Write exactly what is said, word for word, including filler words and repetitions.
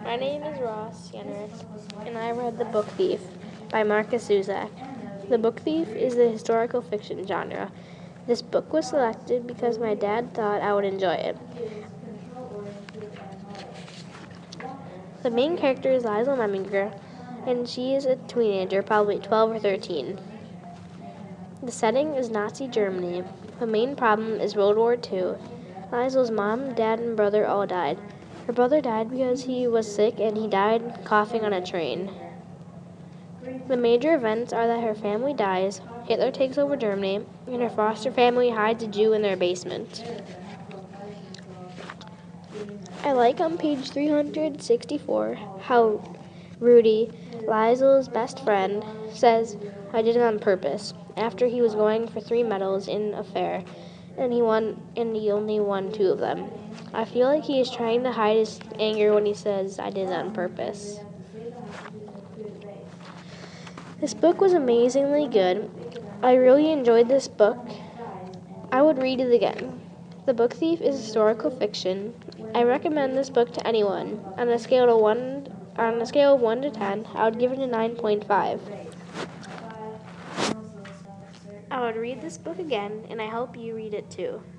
My name is Ross Yenrith, and I read The Book Thief by Marcus Zuzak. The Book Thief is the historical fiction genre. This book was selected because my dad thought I would enjoy it. The main character is Liesl Meminger, and she is a teenager, probably twelve or thirteen. The setting is Nazi Germany. The main problem is World War Two. Liesl's mom, dad, and brother all died. Her brother died because he was sick, and he died coughing on a train. The major events are that her family dies, Hitler takes over Germany, and her foster family hides a Jew in their basement. I like on page three hundred sixty-four how Rudy, Liesl's best friend, says, "I did it on purpose," after he was going for three medals in a fair, and he won, and he only won two of them. I feel like he is trying to hide his anger when he says, "I did it on purpose." This book was amazingly good. I really enjoyed this book. I would read it again. The Book Thief is historical fiction. I recommend this book to anyone. On a scale of one, on a scale of one to ten, I would give it a nine point five. I would read this book again, and I hope you read it too.